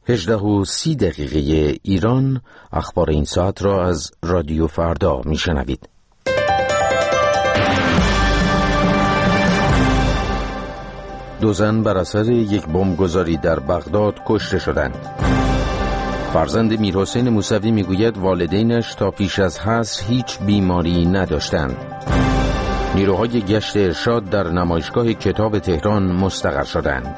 18:30 ایران. اخبار این ساعت را از رادیو فردا میشنوید. دو زن بر اثر یک بمبگذاری در بغداد کشته شدند. فرزند میرحسین موسوی میگوید والدینش تا پیش از حصر هیچ بیماری نداشتند. نیروهای گشت ارشاد در نمایشگاه کتاب تهران مستقر شدند.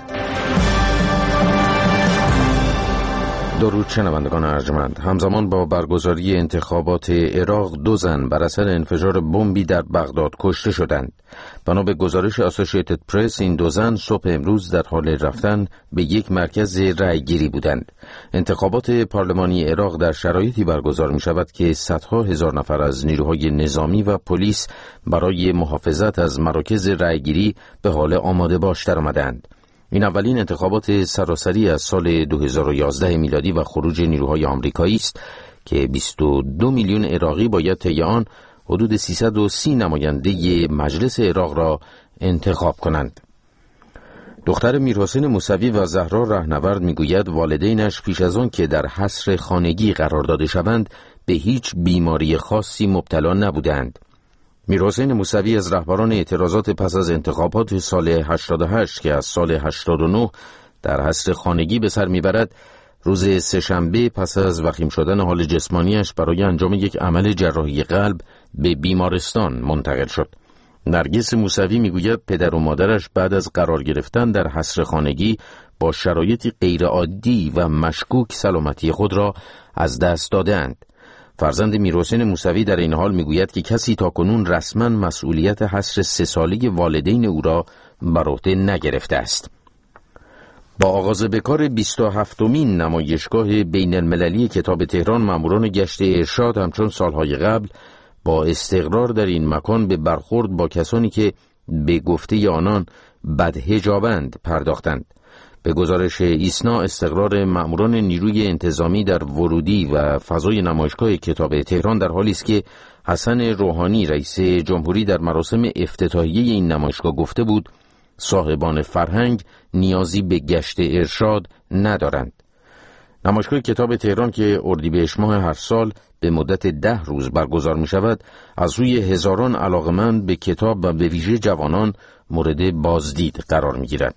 درود شنوندگان ارجمند. همزمان با برگزاری انتخابات عراق دو زن بر اثر انفجار بمبی در بغداد کشته شدند. بنا به گزارش اسوسییتد پرس این دو زن صبح امروز در حال رفتن به یک مرکز رأیگیری بودند. انتخابات پارلمانی عراق در شرایطی برگزار می شود که صدها هزار نفر از نیروهای نظامی و پلیس برای محافظت از مراکز رأیگیری به حال آماده باش درآمدند. این اولین انتخابات سراسری از سال 2011 میلادی و خروج نیروهای آمریکایی است که 22 میلیون عراقی باید طی آن حدود 330 نماینده مجلس عراق را انتخاب کنند. دختر میرحسین موسوی و زهرا رهنورد میگوید والدینش پیش از آن که در حصر خانگی قرار داده شوند به هیچ بیماری خاصی مبتلا نبودند. میرحسین موسوی از رهبران اعتراضات پس از انتخابات سال 88 که از سال 89 در حصر خانگی به سر میبرد، روز سه‌شنبه پس از وخیم شدن حال جسمانیش برای انجام یک عمل جراحی قلب به بیمارستان منتقل شد. نرگس موسوی میگوید پدر و مادرش بعد از قرار گرفتن در حصر خانگی با شرایطی غیرعادی و مشکوک سلامتی خود را از دست دادند. فرزند میرحسین موسوی در این حال میگوید که کسی تاکنون رسما مسئولیت حصر 3 ساله والدین او را بر عهده نگرفته است. با آغاز به کار 27مین نمایشگاه بین المللی کتاب تهران، ماموران گشت ارشاد همچون سالهای قبل با استقرار در این مکان به برخورد با کسانی که به گفته آنان بدحجابند پرداختند. به گزارش ایسنا، استقرار ماموران نیروی انتظامی در ورودی و فضای نمایشگاه کتاب تهران در حالی است که حسن روحانی رئیس جمهوری در مراسم افتتاحیه این نمایشگاه گفته بود صاحبان فرهنگ نیازی به گشت ارشاد ندارند. نمایشگاه کتاب تهران که اردیبهشت ماه هر سال به مدت 10 روز برگزار می شود، از روی هزاران علاقمند به کتاب و به ویژه جوانان مورد بازدید قرار می گیرد.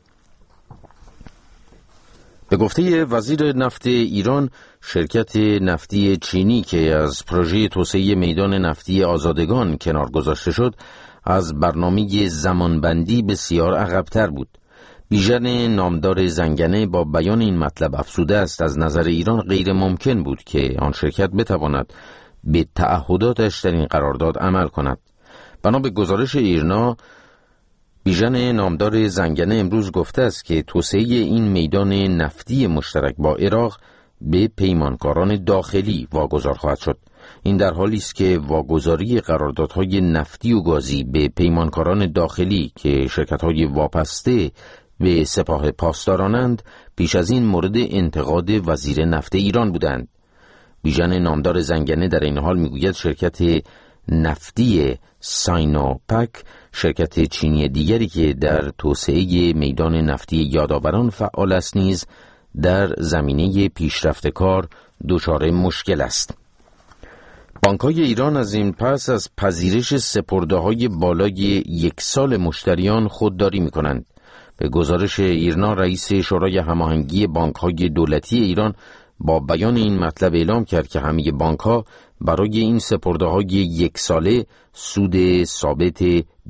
به گفته وزیر نفت ایران، شرکت نفتی چینی که از پروژه توسعه میدان نفتی آزادگان کنار گذاشته شد، از برنامه زمانبندی بسیار عقب‌تر بود. بیژن نامدار زنگنه با بیان این مطلب افزوده است از نظر ایران غیر ممکن بود که آن شرکت بتواند به تعهداتش در این قرارداد عمل کند. بنا به گزارش ایرنا، بیژن نامدار زنگنه امروز گفته است که توسعه این میدان نفتی مشترک با عراق به پیمانکاران داخلی واگذار خواهد شد. این در حالی است که واگذاری قراردادهای نفتی و گازی به پیمانکاران داخلی که شرکت‌های وابسته به سپاه پاسدارانند پیش از این مورد انتقاد وزیر نفت ایران بودند. بیژن نامدار زنگنه در این حال میگوید شرکت نفتی ساینوپک، شرکت چینی دیگری که در توسعه میدان نفتی یادآوران فعال است، نیز در زمینه پیشرفت کار دچار مشکل است. بانک‌های ایران از این پس از پذیرش سپرده‌های بالای 1 سال مشتریان خودداری می‌کنند. به گزارش ایرنا، رئیس شورای هماهنگی بانک‌های دولتی ایران با بیان این مطلب اعلام کرد که همه بانک‌ها برای این سپرده‌های 1 ساله سود ثابت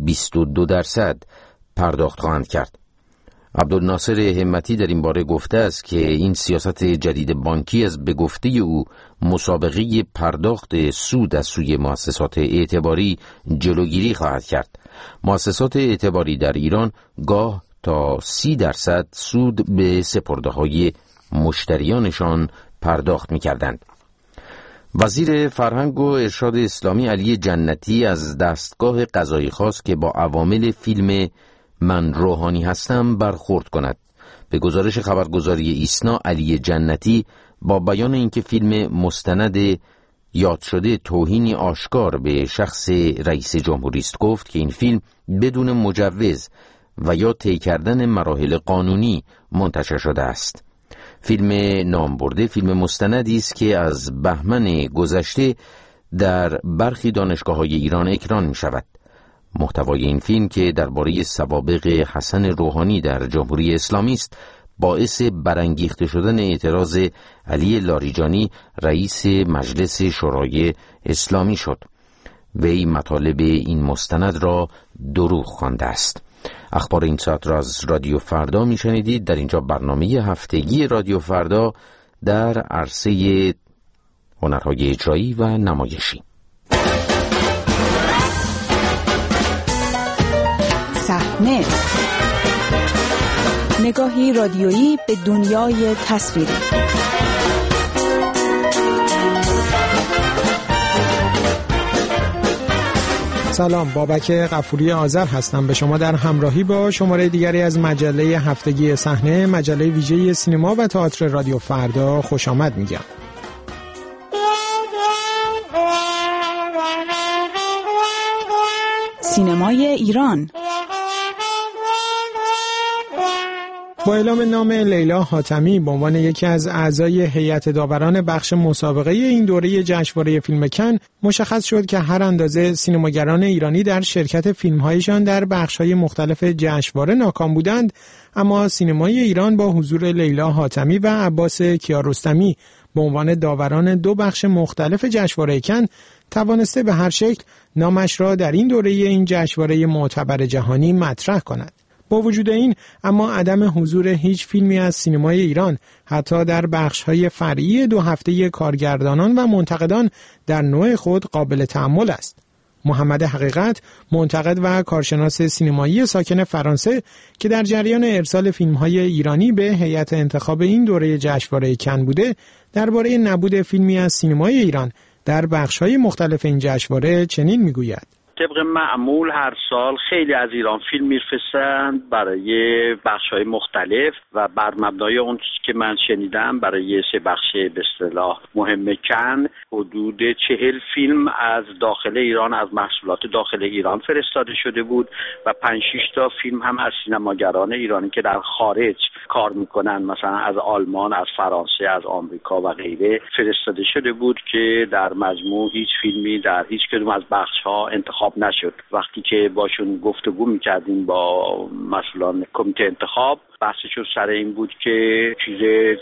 22% پرداخت خواهند کرد. عبدالناصر همتی در این باره گفته است که این سیاست جدید بانکی از به گفته او مسابقه پرداخت سود از سوی مؤسسات اعتباری جلوگیری خواهد کرد. مؤسسات اعتباری در ایران گاه تا 30% سود به سپرده‌های مشتریانشان پرداخت می‌کردند. وزیر فرهنگ و ارشاد اسلامی علی جنتی از دستگاه قضایی خواست که با عوامل فیلم من روحانی هستم برخورد کند. به گزارش خبرگزاری ایسنا، علی جنتی با بیان اینکه فیلم مستند یاد شده توهینی آشکار به شخص رئیس جمهوری است، گفت که این فیلم بدون مجوز و یا طی کردن مراحل قانونی منتشر شده است. فیلم نامبرده فیلم مستندی است که از بهمن گذشته در برخی دانشگاه‌های ایران اکران می‌شود. محتوای این فیلم که درباره سوابق حسن روحانی در جمهوری اسلامی است، باعث برانگیخته شدن اعتراض علی لاریجانی رئیس مجلس شورای اسلامی شد. وی مطالب این مستند را دروغ خوانده است. اخبار این ساعت را از رادیو فردا میشنیدید. در اینجا برنامه هفتگی رادیو فردا در عرصه هنرهای اجرایی و نمایشی. صحنه، نگاهی رادیویی به دنیای تصویری. سلام، بابک غفوری آذر هستم. به شما در همراهی با شماره دیگری از مجله هفتگی صحنه، مجله ویژه سینما و تئاتر رادیو فردا خوش آمد میگم. سینمای ایران. با اعلام نام لیلا حاتمی به عنوان یکی از اعضای هیئت داوران بخش مسابقه این دوره جشنواره فیلم کن، مشخص شد که هر اندازه سینماگران ایرانی در شرکت فیلم‌هایشان در بخش‌های مختلف جشنواره ناکام بودند، اما سینمای ایران با حضور لیلا حاتمی و عباس کیارستمی به عنوان داوران دو بخش مختلف جشنواره کن توانسته به هر شکل نامش را در این دوره این جشنواره معتبر جهانی مطرح کند. با وجود این اما عدم حضور هیچ فیلمی از سینمای ایران حتی در بخش‌های فرعی دو هفته کارگردانان و منتقدان در نوع خود قابل تأمل است. محمد حقیقت، منتقد و کارشناس سینمایی ساکن فرانسه که در جریان ارسال فیلم‌های ایرانی به هیئت انتخاب این دوره جشنواره کن بوده، درباره نبود فیلمی از سینمای ایران در بخش‌های مختلف این جشنواره چنین می‌گوید: طبق معمول هر سال خیلی از ایران فیلم میفرستند برای بخش‌های مختلف و بر مبنای اون چیزی که من شنیدم برای سه بخش به اصطلاح مهم کن حدود 40 فیلم از داخل ایران، از محصولات داخل ایران فرستاده شده بود و 5-6 تا فیلم هم از سینماگران ایرانی که در خارج کار میکنن، مثلا از آلمان، از فرانسه، از آمریکا و غیره فرستاده شده بود که در مجموع هیچ فیلمی در هیچ کدوم از بخش‌ها انتخاب نشد. وقتی که باشون گفتگو میکردیم با مسئولان کمیته انتخاب، بحثشون سر این بود که چیز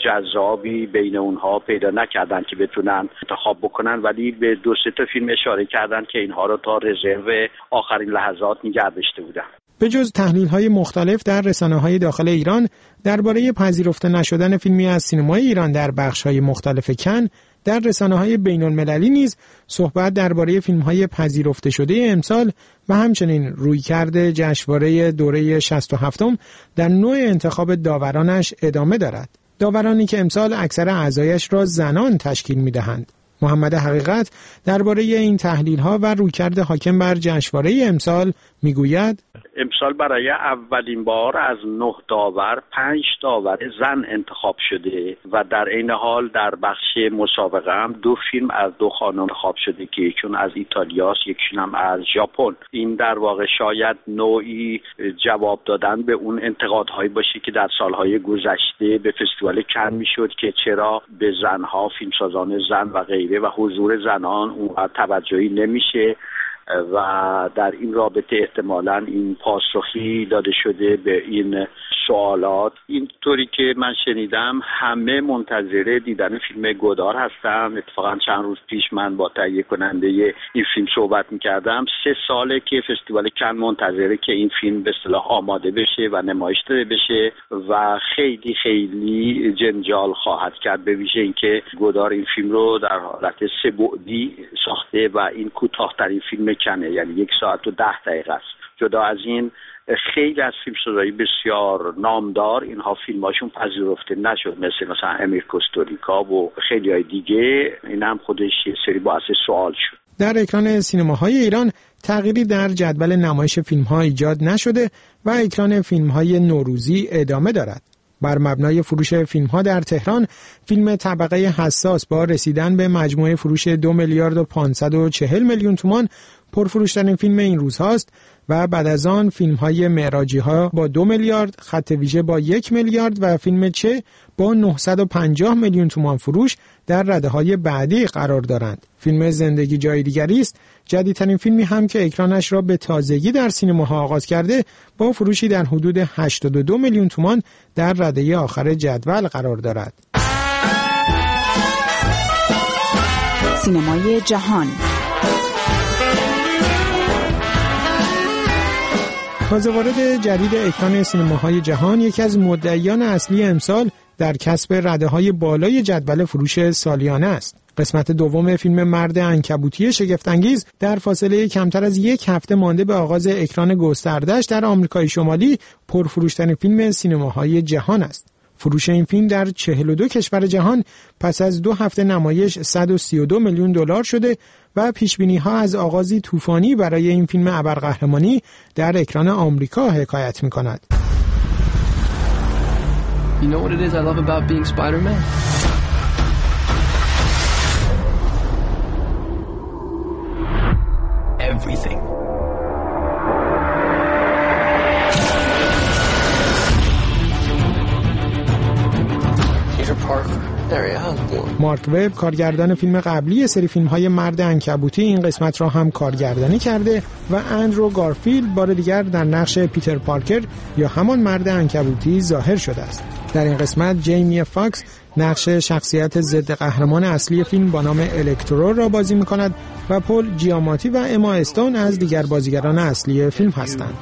جذابی بین اونها پیدا نکردن که بتونن انتخاب بکنن، ولی به 2-3 تا فیلم اشاره کردن که اینها رو تا رزرو آخرین لحظات نگه داشته بودن. به جز تحلیل‌های مختلف در رسانه‌های داخل ایران درباره پذیرفته نشدن فیلمی از سینمای ایران در بخش‌های مختلف کن، در رسانه‌های بین‌المللی نیز صحبت درباره فیلم‌های پذیرفته شده امسال و همچنین رویکرد جشنواره دوره 67م در نوع انتخاب داورانش ادامه دارد. داورانی که امسال اکثر اعضایش را زنان تشکیل می‌دهند. محمد حقیقت درباره این تحلیل‌ها و رویکرد حاکم بر جشنواره امسال می‌گوید: امسال برای اولین بار از 9 داور 5 داور زن انتخاب شده و در این حال در بخش مسابقه هم 2 فیلم از 2 خانم انتخاب شده که یکیشون از ایتالیاست، یکیشون هم از ژاپن. این در واقع شاید نوعی جواب دادن به اون انتقادهایی باشه که در سالهای گذشته به فستیوال کن میشد که چرا به زنها، فیلمسازان زن و غیره و حضور زنان اونقدر توجهی نمیشه و در این رابطه احتمالاً این پاسخی داده شده به این سوالات. اینطوری که من شنیدم همه منتظر دیدن فیلم گودار هستن. اتفاقا چند روز پیش من با تهیه کننده این فیلم صحبت میکردم. 3 ساله که فستیوال کن منتظره که این فیلم به اصطلاح آماده بشه و نمایش داده بشه و خیلی خیلی جنجال خواهد کرد، به ویژه اینکه گودار این فیلم رو در حالت 3 بعدی ساخته و این کوتاه‌ترین فیلم کنه، یعنی 1 ساعت و 10 دقیقه است. جدا از این خیلی از فیلمسازای بسیار نامدار اینها فیلماشون پذیرفته نشد، مثلا امیر کوستوریکا و خیلی های دیگه. این هم خودش یه سری باعث سوال شد. در اکران سینماهای ایران تغییری در جدول نمایش فیلم‌ها ایجاد نشده و اکران فیلم‌های نوروزی ادامه دارد. بر مبنای فروش فیلم‌ها در تهران، فیلم طبقه حساس با رسیدن به مجموعه فروش 2 میلیارد و 540 میلیون تومان پرفروشترین فیلم این روزهاست و بعد از آن فیلم‌های معراجی‌ها با 2 میلیارد، خط ویژه با 1 میلیارد و فیلم چه با 950 میلیون تومان فروش در رده‌های بعدی قرار دارند. فیلم زندگی جای دیگری است، جدیدترین فیلمی هم که اکرانش را به تازگی در سینماها آغاز کرده، با فروشی در حدود 82 میلیون تومان در رده آخر جدول قرار دارد. سینمای جهان. تازه وارد جدید اکران سینماهای جهان، یکی از مدعیان اصلی امسال در کسب رده‌های بالای جدول فروش سالیانه است. قسمت دوم فیلم مرد عنکبوتی شگفت‌انگیز در فاصله کمتر از 1 هفته مانده به آغاز اکران گسترده‌اش در آمریکای شمالی پرفروشترین فیلم سینماهای جهان است. فروش این فیلم در 42 کشور جهان پس از 2 هفته نمایش 132 میلیون دلار شده و پیشبینی‌ها از آغازی طوفانی برای این فیلم ابرقهرمانی در اکران آمریکا حکایت می‌کند. You know what it is I love about being Spider-Man? Everything. Peter Parker. مارک وب کارگردان فیلم قبلی سری فیلم‌های مرد عنکبوتی این قسمت را هم کارگردانی کرده و اندرو گارفیلد بار دیگر در نقش پیتر پارکر یا همان مرد عنکبوتی ظاهر شده است. در این قسمت جیمی فاکس نقش شخصیت ضد قهرمان اصلی فیلم با نام الکترو را بازی می‌کند و پل جیاماتی و اما استون از دیگر بازیگران اصلی فیلم هستند.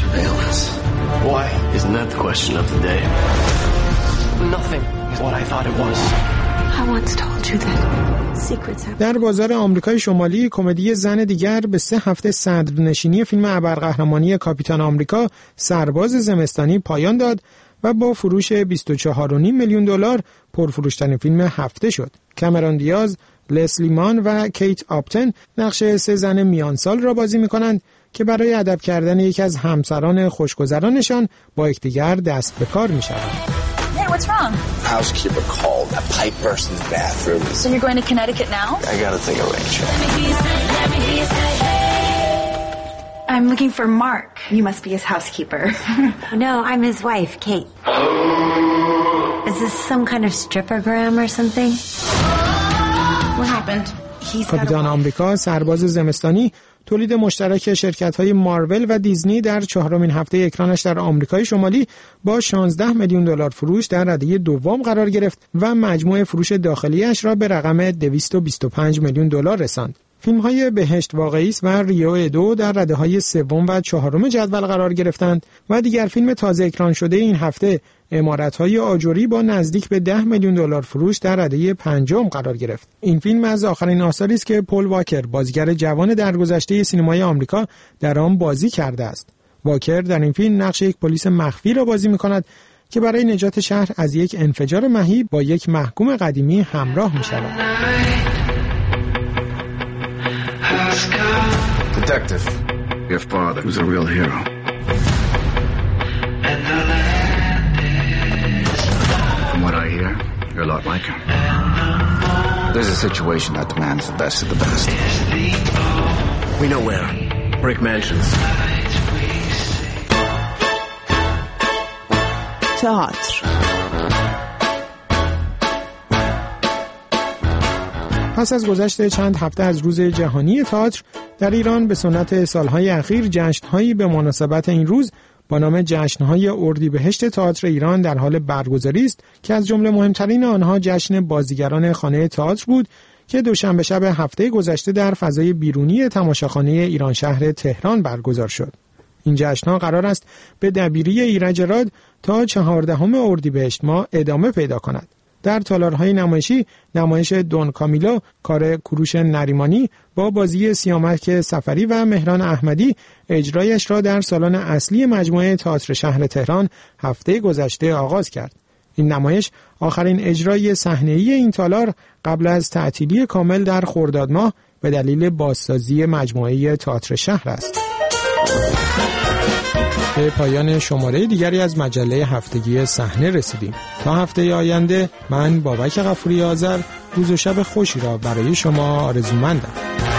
در بازار آمریکای شمالی کمدی زن دیگر به 3 هفته صدرنشینی فیلم ابرقهرمانی کاپیتان آمریکا سرباز زمستانی پایان داد و با فروش 24.5 میلیون دلار پرفروشترین فیلم هفته شد. کامرون دیاز، لسلی مان و کیت آپتن نقش 3 زن میانسال را بازی می‌کنند که برای ادب کردن یکی از همسران خوشگذرانشان با یکدیگر دست به کار می‌شوند. What's wrong? Housekeeper called. A pipe burst in the bathroom. So you're going to Connecticut now? I gotta take a rain check. I'm looking for Mark. You must be his housekeeper. No, I'm his wife, Kate. Is this some kind of strippergram or something? What happened? کاپیتان آمریکا سرباز زمستانی تولید مشترک شرکت‌های مارول و دیزنی در 4مین هفته اکرانش در آمریکای شمالی با 16 میلیون دلار فروش در رده دوم قرار گرفت و مجموع فروش داخلیش را به رقم 225 میلیون دلار رساند. فیلم‌های بهشت واقعی است و ریو ادو در رده‌های 3 و 4 جدول قرار گرفتند و دیگر فیلم تازه اکران شده این هفته عمارت‌های آجوری با نزدیک به 10 میلیون دلار فروش در رده 5 قرار گرفت. این فیلم از آخرین آثاری است که پل واکر بازیگر جوان درگذشته سینمای آمریکا در آن بازی کرده است. واکر در این فیلم نقش یک پلیس مخفی را بازی می‌کند که برای نجات شهر از یک انفجار مهیب با یک محکوم قدیمی همراه می‌شود. Detective, your father was a real hero. From what I hear, you're a lot like him. There's a situation that demands the best of the best. We know where. Brick Mansions. تئاتر. پس از گذشت چند هفته از روز جهانی تئاتر، در ایران به سنت سالهای اخیر جشن‌هایی به مناسبت این روز با نام جشن‌های اردیبهشت تئاتر ایران در حال برگزاری است که از جمله مهمترین آنها جشن بازیگران خانه تئاتر بود که دوشنبه شب هفته گذشته در فضای بیرونی تماشاخانه ایران شهر تهران برگزار شد. این جشن‌ها قرار است به دبیری ایرج راد تا 14 اردیبهشت ماه ادامه پیدا کند. در تالارهای نمایشی نمایش دون کامیلو کار کوروش نریمانی با بازی سیامک سفری و مهران احمدی اجرایش را در سالن اصلی مجموعه تئاتر شهر تهران هفته گذشته آغاز کرد. این نمایش آخرین اجرای صحنه‌ای این تالار قبل از تعطیلی کامل در خرداد ماه به دلیل بازسازی مجموعه تئاتر شهر است. به پایان شماره دیگری از مجله هفتگی صحنه رسیدیم. تا هفته آینده من بابک غفوری آذر روز و شب خوشی را برای شما آرزومندم.